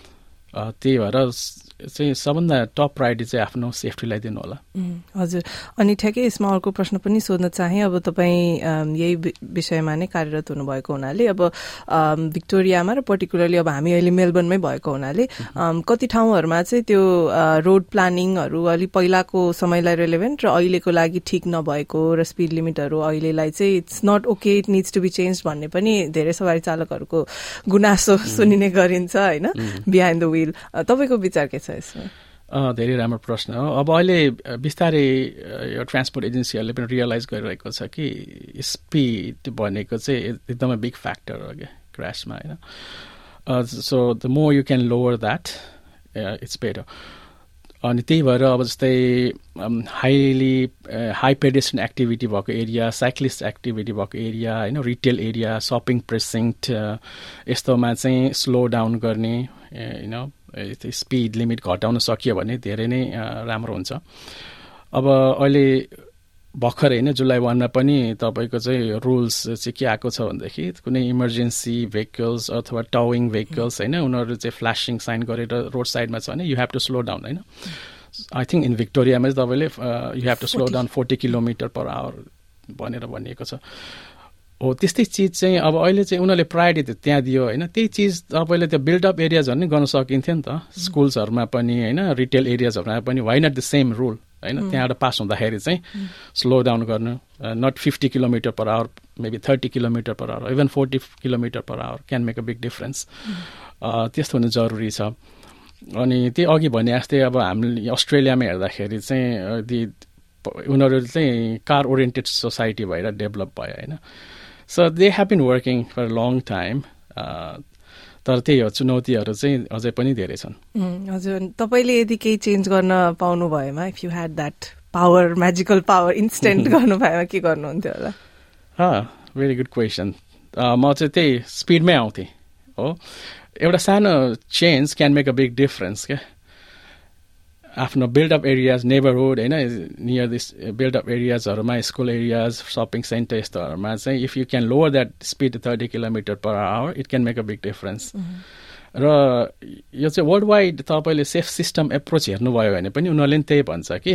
[SPEAKER 4] त्यही भएर चाहिँ सबभन्दा टप प्रायोरिटी चाहिँ आफ्नो सेफ्टीलाई दिनु होला।
[SPEAKER 3] हजुर, अनि ठ्याक्कै यसमा अर्को प्रश्न पनि सोध्न चाहेँ। अब तपाईँ यही विषयमा नै कार्यरत हुनुभएको हुनाले अब भिक्टोरियामा र पर्टिकुलरली अब हामी अहिले मेलबर्नमै भएको हुनाले कति ठाउँहरूमा चाहिँ त्यो रोड प्लानिङहरू अलि पहिलाको समयलाई रेलेभेन्ट र अहिलेको लागि ठिक नभएको र स्पिड लिमिटहरू अहिलेलाई चाहिँ it's not okay it needs to be change भन्ने पनि धेरै सवारी चालकहरूको गुनासो सुनिने गरिन्छ होइन, बिहाइन्ड द व्हिल। तपाईँको विचार के छ यसमा?
[SPEAKER 4] धेरै राम्रो प्रश्न हो। अब अहिले बिस्तारै यो ट्रान्सपोर्ट एजेन्सीहरूले पनि रियलाइज गरिरहेको छ कि स्पिड भनेको चाहिँ एकदमै बिग फ्याक्टर हो क्या क्रासमा होइन। So the more you can lower that it's better. अनि त्यही भएर अब जस्तै हाइली हाई पेडेस्ट्रियन एक्टिभिटी भएको एरिया, साइक्लिस्ट एक्टिभिटी भएको एरिया होइन, रिटेल एरिया, सपिङ प्रेसिङ्ट यस्तोमा चाहिँ स्लो डाउन गर्ने होइन, स्पिड लिमिट घटाउन सकियो भने धेरै नै राम्रो हुन्छ। अब अहिले भर्खर होइन जुलाई वानमा पनि तपाईँको चाहिँ रुल्स चाहिँ के आएको छ भनेदेखि कुनै इमर्जेन्सी भेहिकल्स अथवा टाउइङ भेहिकल्स होइन उनीहरू चाहिँ फ्ल्यासिङ साइन गरेर रोड साइडमा छ भने you have to slow down होइन। आई थिङ्क इन भिक्टोरियामा चाहिँ तपाईँले you have to slow down forty kilometre per hour भनेर भनिएको छ। हो त्यस्तै चिज चाहिँ अब अहिले चाहिँ उनीहरूले प्रायोरिटी त्यहाँ दियो होइन। त्यही चिज तपाईँले त्यो बिल्डअप एरियाजहरू नै गर्न सकिन्थ्यो नि त, स्कुल्सहरूमा पनि होइन, रिटेल एरियाजहरूमा पनि। Why not the same rule होइन, त्यहाँबाट पास हुँदाखेरि चाहिँ स्लो डाउन गर्नु, not fifty kilometre per hour, maybe thirty kilometre per hour, even forty kilometre per hour can make a big difference. त्यस्तो हुनु जरुरी छ। अनि त्यही अघि भने जस्तै अब हामीले अस्ट्रेलियामा हेर्दाखेरि चाहिँ उनीहरू चाहिँ कार ओरिएन्टेड सोसाइटी भएर डेभलप भयो होइन। So they have been working for long time. तर त्यही हो, चुनौतीहरू चाहिँ अझै पनि धेरै छन्।
[SPEAKER 3] हजुर, तपाईँले यदि केही चेन्ज गर्न पाउनु भएमा, if you had that power, magical power instant गर्नु भएमा के गर्नुहुन्थ्यो होला?
[SPEAKER 4] हा, भेरी गुड क्वेसन। म चाहिँ त्यही स्पिडमै आउँथेँ हो। एउटा सानो change can make a big difference क्या। आफ्नो बिल्डअप एरियाज, नेबरहुड होइन, नियर दिस बिल्डअप एरियाजहरूमा, स्कुल एरियाज, सपिङ सेन्टर यस्तोहरूमा चाहिँ if you can lower that speed thirty kilometre per hour it can make a big difference. र यो चाहिँ worldwide तपाईँले सेफ सिस्टम एप्रोच हेर्नुभयो भने पनि उनीहरूले पनि त्यही भन्छ कि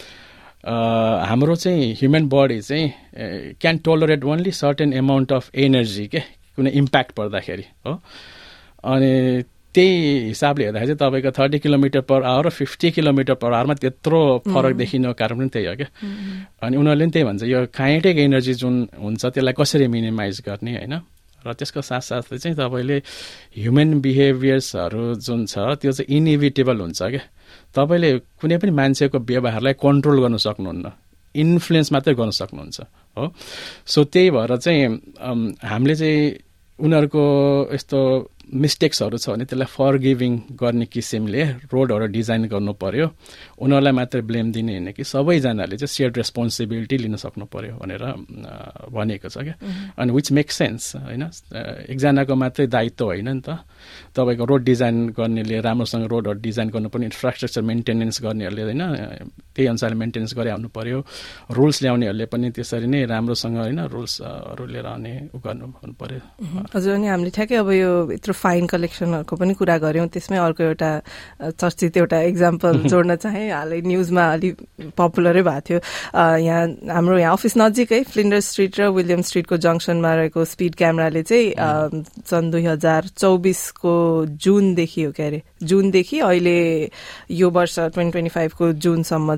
[SPEAKER 4] हाम्रो चाहिँ ह्युमन बडी चाहिँ can tolerate only certain amount of energy के कुनै इम्प्याक्ट पर्दाखेरि हो। अनि त्यही हिसाबले हेर्दाखेरि चाहिँ तपाईँको थर्टी किलोमिटर पर आवर र फिफ्टी किलोमिटर पर आवरमा त्यत्रो फरक देखिनुको कारण पनि त्यही हो क्या। अनि उनीहरूले पनि त्यही भन्छ यो काइनेटिक एनर्जी जुन हुन्छ त्यसलाई कसरी मिनिमाइज गर्ने होइन। र त्यसको साथसाथै चाहिँ तपाईँले ह्युमन बिहेभियर्सहरू जुन छ त्यो चाहिँ इनइभिटेबल हुन्छ क्या। तपाईँले कुनै पनि मान्छेको व्यवहारलाई कन्ट्रोल गर्न सक्नुहुन्न, इन्फ्लुएन्स मात्रै गर्न सक्नुहुन्छ हो। सो त्यही भएर चाहिँ हामीले चाहिँ उनीहरूको यस्तो मिस्टेक्सहरू छ भने त्यसलाई फरगिभिङ गर्ने किसिमले रोडहरू डिजाइन गर्नु पर्यो। उनीहरूलाई मात्रै ब्लेम दिने होइन कि सबैजनाले चाहिँ सेयर्ड रेस्पोन्सिबिलिटी लिन सक्नु पर्यो भनेर भनेको छ क्या। अनि विच मेक सेन्स होइन, एकजनाको मात्रै दायित्व होइन नि त। तपाईँको रोड डिजाइन गर्नेले राम्रोसँग रोडहरू डिजाइन गर्नुपर्ने, इन्फ्रास्ट्रक्चर मेन्टेनेन्स गर्नेहरूले होइन त्यही अनुसारले मेन्टेनेन्स गरिहाल्नु पर्यो। रुल्स ल्याउनेहरूले पनि त्यसरी नै राम्रोसँग होइन रुल्सहरू लिएर आउने उ गर्नु हुनु पर्यो।
[SPEAKER 3] हजुर, अनि हामीले ठ्याक्कै अब यो यत्रो फाइन कलेक्सनहरूको पनि कुरा गऱ्यौँ, त्यसमै अर्को एउटा चर्चित एउटा इक्जाम्पल जोड्न चाहेँ। हालै न्युजमा अलिक पपुलरै भएको थियो। यहाँ हाम्रो यहाँ अफिस नजिकै फ्लिन्डर स्ट्रिट र विलियम स्ट्रिटको जङ्सनमा रहेको स्पिड क्यामेराले चाहिँ सन् दुई हजार चौबिसको जुनदेखि हो के अरे जुनदेखि अहिले यो वर्ष ट्वेन्टी ट्वेन्टी फाइभको जुनसम्म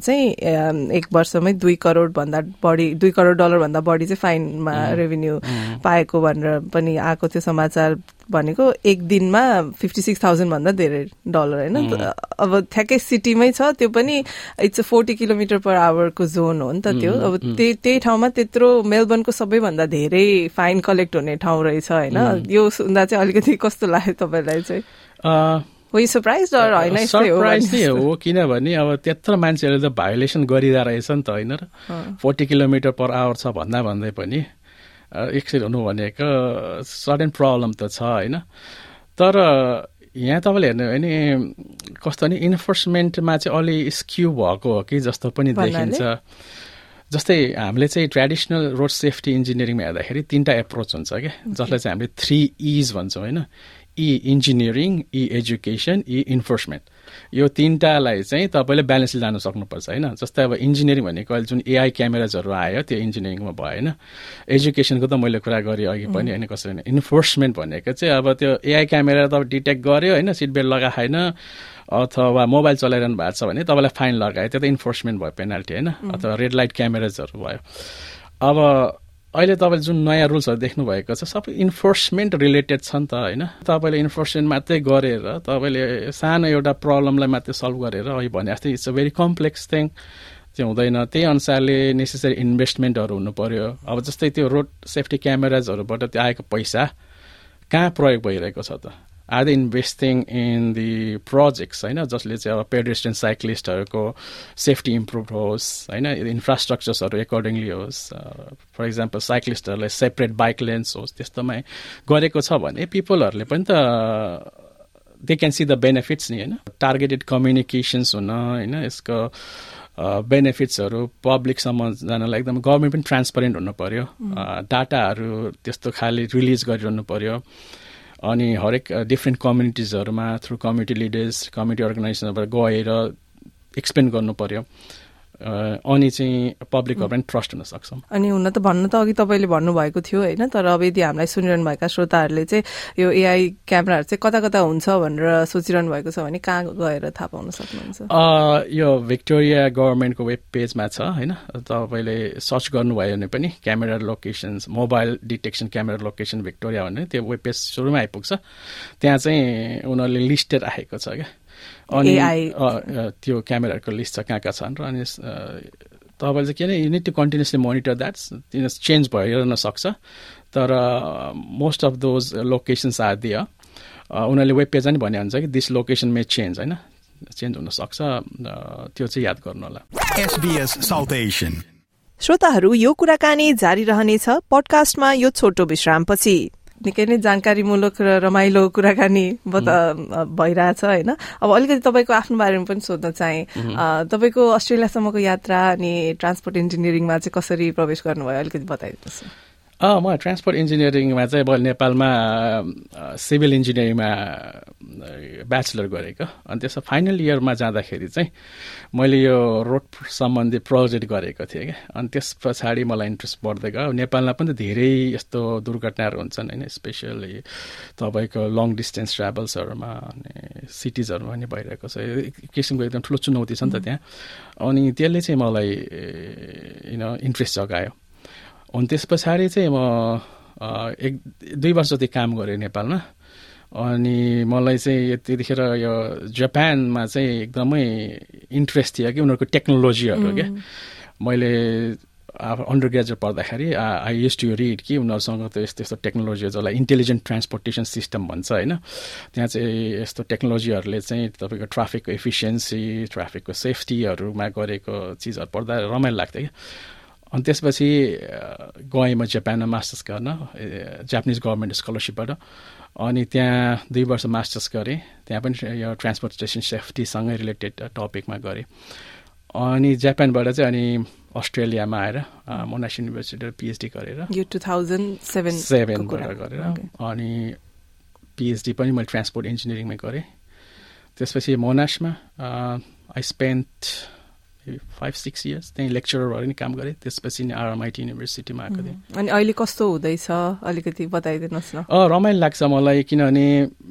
[SPEAKER 3] चाहिँ एक वर्षमै दुई करोड भन्दा बढी दुई करोड डलर भन्दा बढी चाहिँ फाइनमा रेभिन्यू पाएको भनेर पनि आएको थियो समाचार। भनेको एक दिनमा फिफ्टी सिक्स थाउजन्ड भन्दा धेरै डलर होइन। अब ठ्याक्कै सिटीमै छ, त्यो पनि it's a forty kilometre per आवरको जोन हो नि त त्यो। अब त्यही त्यही ठाउँमा त्यत्रो मेलबर्नको सबैभन्दा धेरै फाइन कलेक्ट हुने ठाउँ रहेछ होइन। यो सुन्दा चाहिँ अलिकति कस्तो लाग्यो तपाईँलाई चाहिँ? सरप्राइज
[SPEAKER 4] सरप्राइज नै हो, किनभने अब त्यत्रो मान्छेहरूले त भायोलेसन गरिरहेको रहेछ नि त होइन र। फोर्टी किलोमिटर पर आवर छ भन्दा भन्दै पनि एक्सिड हुनु भनेको सडन प्रब्लम त छ होइन। तर यहाँ तपाईँले हेर्नु भने कस्तो नि इन्फोर्समेन्टमा चाहिँ अलि स्क्यु भएको हो कि जस्तो पनि देखिन्छ। जस्तै हामीले चाहिँ ट्रेडिसनल रोड सेफ्टी इन्जिनियरिङमा हेर्दाखेरि तिनवटा एप्रोच हुन्छ क्या, जसलाई चाहिँ हामीले थ्री इज भन्छौँ होइन। E engineering, E education, E enforcement. यो तिनवटालाई चाहिँ तपाईँले ब्यालेन्स लानु सक्नुपर्छ होइन। जस्तै अब इन्जिनियरिङ भनेको अहिले जुन एआई क्यामेराजहरू आयो त्यो इन्जिनियरिङमा भयो होइन। एजुकेसनको त मैले कुरा गरेँ अघि पनि होइन कसरी होइन। इन्फोर्समेन्ट भनेको चाहिँ अब त्यो एआई क्यामेरा त डिटेक्ट गर्यो होइन, सिट बेल्ट लगाएन अथवा मोबाइल चलाइरहनु भएको छ भने तपाईँलाई फाइन लगायो, त्यो त इन्फोर्समेन्ट भयो, पेनाल्टी होइन। अथवा रेड लाइट क्यामेराजहरू भयो। अब अहिले तपाईँले जुन नयाँ रुल्सहरू देख्नुभएको छ सबै इन्फोर्समेन्ट रिलेटेड छ नि त होइन। तपाईँले इन्फोर्समेन्ट मात्रै गरेर तपाईँले सानो एउटा प्रब्लमलाई मात्रै सल्भ गरेर अहिले भने जस्तै it's a very complex thing चाहिँ हुँदैन। त्यही अनुसारले नेसेसरी इन्भेस्टमेन्टहरू हुनु पर्यो। अब जस्तै त्यो रोड सेफ्टी क्यामेराजहरूबाट त्यो आएको पैसा कहाँ प्रयोग भइरहेको छ त? Are they investing in the projects होइन, जसले चाहिँ अब पेडेस्ट्रियन साइक्लिस्टहरूको सेफ्टी इम्प्रुभ होस् होइन, इन्फ्रास्ट्रक्चर्सहरू एकर्डिङली होस्। फर इक्जाम्पल साइक्लिस्टहरूलाई सेपरेट बाइक लेन्स होस्, त्यस्तोमा गरेको छ भने पिपलहरूले पनि त they can see the benefits नि होइन। टार्गेटेड कम्युनिकेसन्स हुन होइन, यसको बेनिफिट्सहरू पब्लिकसम्म जानलाई एकदम गभर्मेन्ट पनि ट्रान्सपरेन्ट हुनु पर्यो। डाटाहरू त्यस्तो खालि रिलिज गरिरहनु पर्यो। अनि हरेक डिफ्रेन्ट कम्युनिटिजहरूमा थ्रु कम्युनिटी लिडर्स, कम्युनिटी अर्गनाइजेसनबाट गएर एक्सप्लेन गर्नु पर्यो। अनि चाहिँ पब्लिकहरू पनि ट्रस्ट हुन सक्छौँ।
[SPEAKER 3] अनि हुन त भन्नु त अघि तपाईँले भन्नुभएको थियो होइन, तर अब यदि हामीलाई सुनिरहनु भएका श्रोताहरूले चाहिँ यो एआई क्यामेराहरू चाहिँ कता कता हुन्छ भनेर सोचिरहनु भएको छ भने कहाँ गएर थाहा पाउन सक्नुहुन्छ?
[SPEAKER 4] यो भिक्टोरिया गभर्मेन्टको वेब पेजमा छ होइन। तपाईँले सर्च गर्नुभयो भने पनि camera locations, mobile detection camera location Victoria भन्ने त्यो वेब पेज सुरुमा आइपुग्छ। त्यहाँ चाहिँ उनीहरूले लिस्टेड राखेको छ क्या। अनि त्यो क्यामेराहरूको लिस्ट छ कहाँ कहाँ छन् र। अनि तपाईँले चाहिँ के are you need to continuously monitor that, change भइरहन सक्छ। तर most of those locations are there. उनीहरूले वेब पेजमा नि भने हुन्छ कि दिस लोकेसन मे चेन्ज होइन, चेन्ज हुन सक्छ। त्यो चाहिँ याद गर्नु होला।
[SPEAKER 5] एसबीएस साउथ एसियन
[SPEAKER 3] श्रोताहरू, यो कुराकानी जारी रहनेछ पडकास्टमा यो छोटो विश्रामपछि। निकै नै जानकारीमूलक र रमाइलो कुराकानी भइरहेछ होइन। अब अलिकति तपाईँको आफ्नो बारेमा पनि सोध्न चाहे। तपाईँको अस्ट्रेलियासम्मको यात्रा अनि ट्रान्सपोर्ट इन्जिनियरिङमा चाहिँ कसरी प्रवेश गर्नुभयो अलिकति बताइदिनुहोस्।
[SPEAKER 4] अँ म ट्रान्सपोर्ट इन्जिनियरिङमा चाहिँ मैले नेपालमा सिभिल इन्जिनियरिङमा ब्याचलर गरेको। अनि त्यसमा फाइनल इयरमा जाँदाखेरि चाहिँ मैले यो रोड सम्बन्धी प्रोजेक्ट गरेको थिएँ क्या। अनि त्यस पछाडि मलाई इन्ट्रेस्ट बढ्दै गयो। नेपालमा पनि त धेरै यस्तो दुर्घटनाहरू हुन्छन् होइन, स्पेसली तपाईँको लङ डिस्टेन्स ट्राभल्सहरूमा अनि सिटिजहरूमा पनि भइरहेको छ। एक किसिमको एकदम ठुलो चुनौती छ नि त त्यहाँ। अनि त्यसले चाहिँ मलाई यु नो इन्ट्रेस्ट जगायो। अनि त्यस पछाडि चाहिँ म एक दुई वर्ष जति काम गरेँ नेपालमा। अनि मलाई चाहिँ त्यतिखेर यो जापानमा चाहिँ एकदमै इन्ट्रेस्ट थियो कि उनीहरूको टेक्नोलोजीहरू क्या। मैले अन्डर ग्रेजुएट पढ्दाखेरि आई युज टु रिड कि उनीहरूसँग त यस्तो यस्तो टेक्नोलोजी जसलाई इन्टेलिजेन्ट ट्रान्सपोर्टेसन सिस्टम भन्छ होइन। त्यहाँ चाहिँ यस्तो टेक्नोलोजीहरूले चाहिँ तपाईँको ट्राफिकको एफिसियन्सी, ट्राफिकको सेफ्टीहरूमा गरेको चिजहरू पढ्दा रमाइलो लाग्थ्यो क्या। अनि त्यसपछि गएँ म जापानमा मास्टर्स गर्न, जापानिज गभर्मेन्ट स्कलरसिपबाट। अनि त्यहाँ दुई वर्ष मास्टर्स गरेँ। त्यहाँ पनि यो ट्रान्सपोर्टेसन सेफ्टीसँगै रिलेटेड टपिकमा गरेँ। अनि जापानबाट चाहिँ अनि अस्ट्रेलियामा आएर मोनास युनिभर्सिटीबाट पिएचडी गरेर
[SPEAKER 3] यो टु थाउजन्ड सेभेन
[SPEAKER 4] सेभेनबाट गरेर अनि पिएचडी पनि मैले ट्रान्सपोर्ट इन्जिनियरिङमै गरेँ। त्यसपछि मोनासमा I spent five six years त्यहीँ लेक्चरर भएर नि काम गरेँ त्यसपछि नि आरएमआइटी युनिभर्सिटीमा आएको थिएँ
[SPEAKER 3] अनि अहिले कस्तो हुँदैछ अलिकति बताइदिनुहोस् न
[SPEAKER 4] रमाइलो लाग्छ मलाई किनभने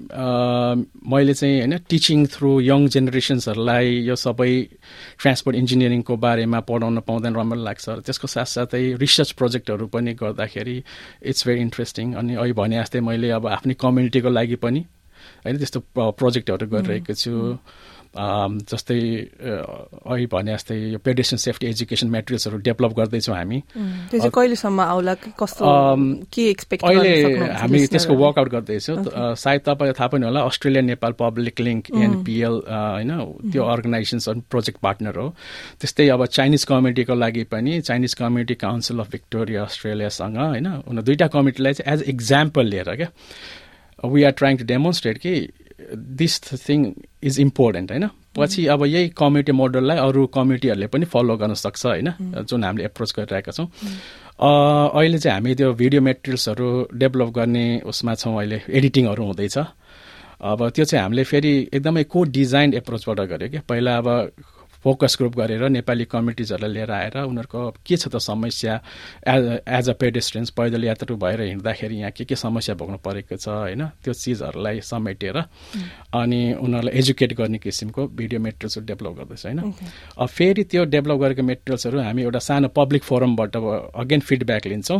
[SPEAKER 4] मैले चाहिँ होइन टिचिङ थ्रु यङ जेनेरेसन्सहरूलाई यो सबै ट्रान्सपोर्ट इन्जिनियरिङको बारेमा पढाउन पाउँदा रमाइलो लाग्छ त्यसको साथसाथै रिसर्च प्रोजेक्टहरू पनि गर्दाखेरि इट्स भेरी इन्ट्रेस्टिङ अनि अहिले भने जस्तै मैले अब आफ्नै कम्युनिटीको लागि पनि होइन त्यस्तो प्रोजेक्टहरू गरिरहेको छु जस्तै अहिले भने जस्तै यो पेडेस्ट्रियन सेफ्टी एजुकेसन मेटेरियल्सहरू डेभलप गर्दैछौँ हामी
[SPEAKER 3] त्यो चाहिँ कहिलेसम्म आउला कस्तो के एक्सपेक्ट
[SPEAKER 4] अहिले हामी त्यसको वर्कआउट गर्दैछौँ सायद तपाईँलाई थाहा पनि होला Australia Nepal public link NPL होइन त्यो अर्गनाइजेसन प्रोजेक्ट पार्टनर हो त्यस्तै अब चाइनिज कम्युनिटीको लागि पनि Chinese community council of Victoria अस्ट्रेलियासँग होइन उनीहरू दुईवटा कमिटीलाई चाहिँ एज एक्जाम्पल लिएर क्या we are trying to demonstrate कि दिस थिङ इज इम्पोर्टेन्ट होइन पछि अब यही कम्युनिटी मोडललाई अरू कम्युनिटीहरूले पनि फलो गर्न सक्छ होइन जुन हामीले एप्रोच गरिरहेका छौँ अहिले चाहिँ हामी त्यो भिडियो मेटेरियल्सहरू डेभलप गर्ने उसमा छौँ अहिले एडिटिङहरू हुँदैछ अब त्यो चाहिँ हामीले फेरि एकदमै को डिजाइन एप्रोचबाट गऱ्यो क्या पहिला अब फोकस ग्रुप गरेर नेपाली कम्युनिटिजहरूलाई लिएर आएर उनीहरूको के छ त समस्या एज एज अ पेडेस्ट्रियन्स पैदल यात्रु भएर हिँड्दाखेरि यहाँ के के समस्या भोग्नु परेको छ होइन त्यो चिजहरूलाई समेटेर अनि उनीहरूलाई एजुकेट गर्ने किसिमको भिडियो मेटेरियल्सहरू डेभलप गर्दैछ होइन अब फेरि त्यो डेभलप गरेको मेटेरियल्सहरू हामी एउटा सानो पब्लिक फोरमबाट अगेन फिडब्याक लिन्छौँ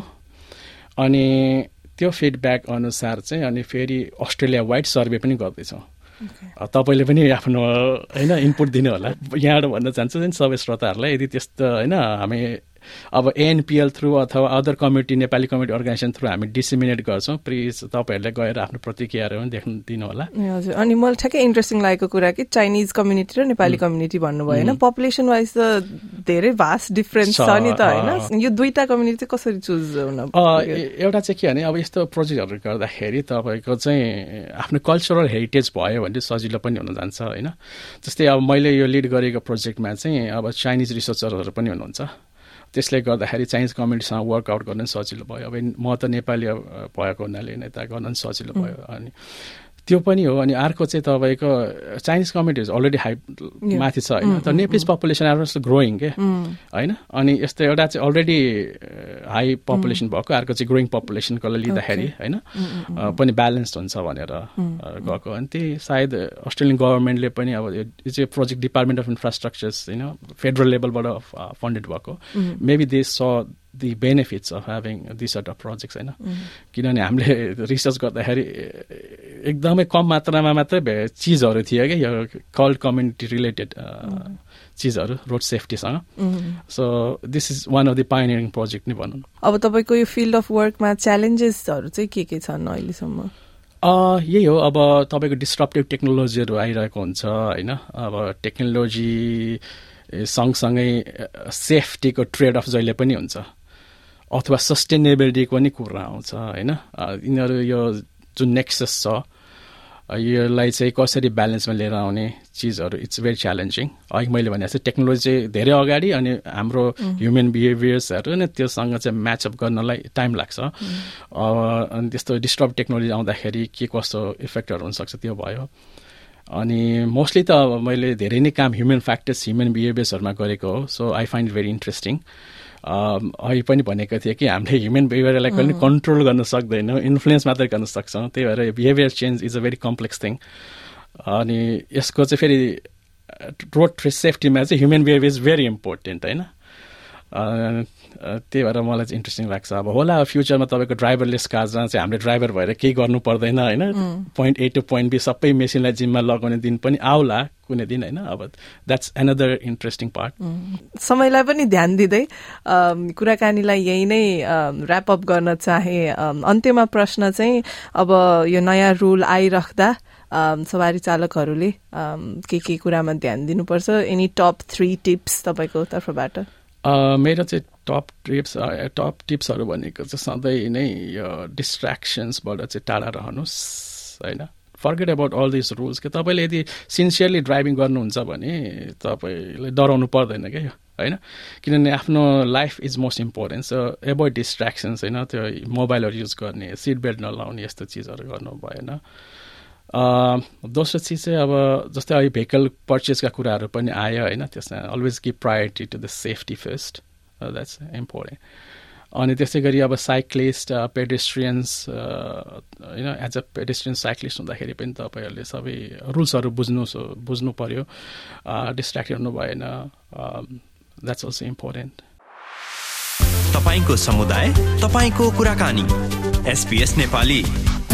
[SPEAKER 4] अनि त्यो फिडब्याक अनुसार चाहिँ अनि फेरि अस्ट्रेलिया वाइड सर्वे पनि गर्दैछौँ तपाईँले पनि आफ्नो होइन इनपुट दिनु होला यहाँबाट भन्न चाहन्छु सबै श्रोताहरूलाई यदि त्यस्तो होइन हामी अब एएनपिएल थ्रु अथवा other community Nepali community organisation through हामी डिसिमिनेट गर्छौँ प्लिज तपाईँहरूले गएर आफ्नो प्रतिक्रियाहरू पनि देख्नु दिनु होला
[SPEAKER 3] हजुर अनि मलाई ठ्याक्कै इन्ट्रेस्टिङ लागेको कुरा कि चाइनिज कम्युनिटी र नेपाली कम्युनिटी भन्नुभयो होइन पपुलेसन वाइज त धेरै भास्ट डिफरेन्स छ नि त होइन यो दुईटा कम्युनिटी चाहिँ कसरी चुज हुन
[SPEAKER 4] एउटा चाहिँ के भने अब यस्तो प्रोजेक्टहरू गर्दाखेरि तपाईँको चाहिँ आफ्नो कल्चरल हेरिटेज भयो भने सजिलो पनि हुन जान्छ होइन जस्तै अब मैले यो लिड गरेको प्रोजेक्टमा चाहिँ अब चाइनिज रिसर्चरहरू पनि हुनुहुन्छ त्यसले गर्दाखेरि चाइनिज कम्युनिटीसँग वर्कआउट गर्न सजिलो भयो अब म त नेपाली भएको हुनाले नेता गर्न सजिलो भयो अनि त्यो पनि हो अनि अर्को चाहिँ तपाईँको चाइनिज कम्युनिटी अलरेडी हाई माथि छ होइन तर Nepalese population are also growing के होइन अनि यस्तो एउटा चाहिँ अलरेडी हाई पपुलेसन भएको अर्को चाहिँ ग्रोइङ पपुलेसनको लिँदाखेरि होइन पनि ब्यालेन्स हुन्छ भनेर गएको अनि त्यही सायद अस्ट्रेलियन गभर्मेन्टले पनि अब यो चाहिँ प्रोजेक्ट डिपार्टमेन्ट अफ इन्फ्रास्ट्रक्चर्स होइन फेडरल लेभलबाट फन्डेड भएको मेबी दे स the benefits of having this sort of projects होइन किनभने हामीले रिसर्च गर्दाखेरि एकदमै कम मात्रामा मात्रै चिजहरू थियो क्या यो कल्ड कम्युनिटी रिलेटेड चिजहरू रोड सेफ्टीसँग so this is one of the pioneering project नै भनौँ
[SPEAKER 3] अब तपाईँको यो फिल्ड अफ वर्कमा च्यालेन्जेसहरू चाहिँ के के छन् अहिलेसम्म
[SPEAKER 4] यही हो अब तपाईँको डिस्ट्रप्टिभ टेक्नोलोजीहरू आइरहेको हुन्छ होइन अब टेक्नोलोजी सँगसँगै सेफ्टीको ट्रेड अफ जहिले पनि हुन्छ अथवा सस्टेनेबिलिटीको पनि कुरा आउँछ होइन यिनीहरू यो जुन नेक्सस छ यसलाई चाहिँ कसरी ब्यालेन्समा लिएर आउने चिजहरू इट्स भेरी च्यालेन्जिङ अघि मैले भने जस्तै टेक्नोलोजी चाहिँ धेरै अगाडि अनि हाम्रो ह्युमन बिहेभियर्सहरू नै त्योसँग चाहिँ म्याचअप गर्नलाई टाइम लाग्छ अनि त्यस्तो डिस्टर्ब टेक्नोलोजी आउँदाखेरि के कस्तो इफेक्टहरू हुनसक्छ त्यो भयो अनि मोस्टली त मैले धेरै नै काम ह्युमन फ्याक्टर्स ह्युमन बिहेभियर्सहरूमा गरेको हो so I find it very interesting अहिले पनि भनेको थिएँ कि हामीले ह्युमन बिहेभियरलाई कहिले कन्ट्रोल गर्न सक्दैनौँ इन्फ्लुएन्स मात्रै गर्न सक्छौँ त्यही भएर behaviour change is a very complex thing अनि यसको चाहिँ फेरि रोड सेफ्टीमा चाहिँ human behaviour is very important होइन त्यही भएर मलाई चाहिँ इन्ट्रेस्टिङ लाग्छ अब होला फ्युचरमा तपाईँको ड्राइभरलेस कारमा चाहिँ हामीले ड्राइभर भएर केही गर्नु पर्दैन होइन point A to point B सबै मेसिनलाई जिम्मा लगाउने दिन पनि आउला कुनै दिन होइन अब द्याट्स एनदर इन्ट्रेस्टिङ पार्ट
[SPEAKER 3] समयलाई पनि ध्यान दिँदै कुराकानीलाई यही नै ऱ्यापअप गर्न चाहे अन्त्यमा प्रश्न चाहिँ अब यो नयाँ रुल आइराख्दा सवारी चालकहरूले के के कुरामा ध्यान दिनुपर्छ एनी टप थ्री टिप्स तपाईँको तर्फबाट
[SPEAKER 4] मेरो चाहिँ टप टिप्स टप टिप्सहरू भनेको चाहिँ सधैँ नै यो डिस्ट्र्याक्सन्सबाट चाहिँ टाढा रहनुहोस् होइन forget about all this rules कि तपाईँले यदि सिन्सियरली ड्राइभिङ गर्नुहुन्छ भने तपाईँले डराउनु पर्दैन क्या यो होइन किनभने आफ्नो life is most important so avoid distractions होइन त्यो मोबाइलहरू युज गर्ने सिट बेल्ट नलाउने यस्तो चिजहरू गर्नु भएन दोस्रो चिज चाहिँ अब जस्तै अहिले भेहिकल पर्चेसका कुराहरू पनि आयो होइन, त्यसमा always give priority to the safety first, that's important. अनि त्यसै गरी अब साइक्लिस्ट पेडेस्ट्रियन्स होइन, एज अ पेडेस्ट्रियन साइक्लिस्ट हुँदाखेरि पनि तपाईँहरूले सबै रुल्सहरू बुझ्नु बुझ्नु पऱ्यो, डिस्ट्र्याक्ट हुनु भएन, द्याट्स अल्सो इम्पोर्टेन्ट।
[SPEAKER 6] तपाईको समुदाय, तपाईको कुराकानी, एसबीएस नेपाली।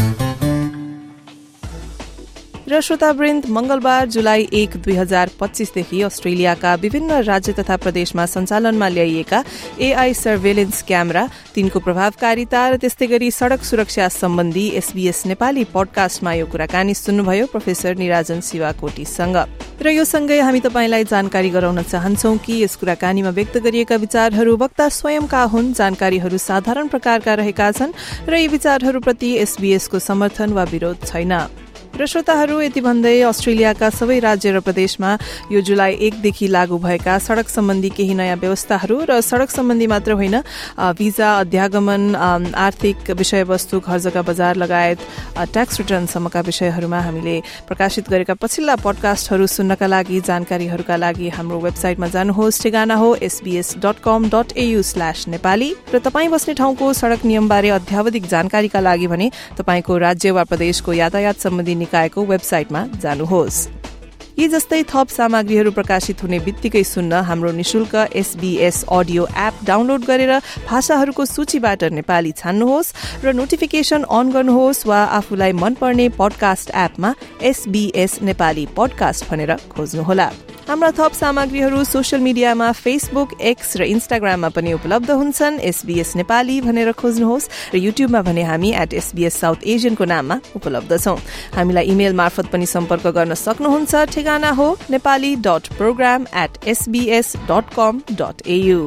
[SPEAKER 3] र श्रोतावृन्द, मंगलबार जुलाई एक दुई हजार पच्चीसदेखि अस्ट्रेलियाका विभिन्न राज्य तथा प्रदेशमा सञ्चालनमा ल्याइएका एआई सर्भेलेन्स क्यामेरा, तिनको प्रभावकारिता र त्यस्तै गरी सड़क सुरक्षा सम्बन्धी एसबीएस नेपाली पडकास्टमा यो कुराकानी सुन्नुभयो प्रोफेसर निराजन शिवाकोटीसँग। र यो सँगै हामी तपाईंलाई जानकारी गराउन चाहन्छौं कि यस कुराकानीमा व्यक्त गरिएका विचारहरू वक्ता स्वयंका हुन्, जानकारीहरू साधारण प्रकारका रहेका छन् र यी विचारहरूप्रति एसबीएसको समर्थन वा विरोध छैन। र श्रोताहरू, यति भन्दै अस्ट्रेलियाका सबै राज्य र प्रदेशमा यो जुलाई एकदेखि लागू भएका सड़क सम्बन्धी केही नयाँ व्यवस्थाहरू र सड़क सम्बन्धी मात्र होइन, भिजा, अध्यागमन, आर्थिक विषयवस्तु, घर जग्गा बजार लगायत ट्याक्स रिटर्नसम्मका विषयहरूमा हामीले प्रकाशित गरेका पछिल्ला पडकास्टहरू सुन्नका लागि, जानकारीहरूका लागि हाम्रो वेबसाइटमा जानुहोस्। ठेगाना हो SBS dot com dot AU slash Nepali. र तपाईँ बस्ने ठाउँको सड़क नियमबारे अध्यावधिक जानकारीका लागि भने तपाईँको राज्य वा प्रदेशको यातायात सम्बन्धी निकायको वेबसाइटमा जानुहोस्। यी जस्तै थप सामग्रीहरू प्रकाशित हुने बित्तिकै सुन्न हाम्रो निशुल्क एसबीएस अडियो एप डाउनलोड गरेर भाषाहरूको सूचीबाट नेपाली छान्नुहोस् र नोटिफिकेशन अन गर्नुहोस् वा आफूलाई मनपर्ने पडकास्ट एपमा एसबीएस नेपाली पडकास्ट भनेर खोज्नुहोला। हाम्रा थप सामग्रीहरू सोशल मिडियामा फेसबुक, एक्स र इन्स्टाग्राममा पनि उपलब्ध हुन्छन्। एसबीएस नेपाली भनेर खोज्नुहोस् र युट्युबमा भने हामी एट एसबीएस साउथ एशियनको नाममा उपलब्ध छौं। हामीलाई इमेल मार्फत पनि सम्पर्क गर्न सक्नुहुन्छ। ठेगाना हो Nepali dot program at SBS dot com dot AU.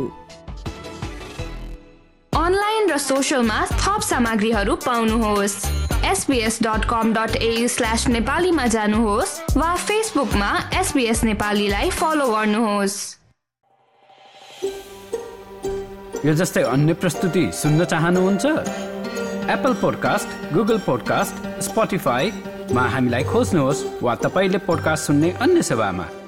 [SPEAKER 2] Online र सोशलमा थप सामग्रीहरू पाउनुहोस्। SBS dot com dot AU slash नेपालीमा जानुहोस् वा फेसबुकमा एसबीएस नेपालीलाई फलो गर्नुहोस्।
[SPEAKER 1] यो जस्तै अन्य प्रस्तुति सुन्न चाहनुहुन्छ? एप्पल पोडकास्ट, गुगल पोडकास्ट, स्पोटिफाईमा हामीलाई खोज्नुहोस् वा तपाईले पोडकास्ट सुन्ने अन्य सेवामा।